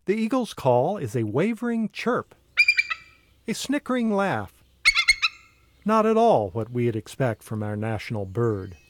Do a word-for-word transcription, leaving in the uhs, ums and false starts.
The eagle's call is a wavering chirp, a snickering laugh. Not at all what we'd expect from our national bird.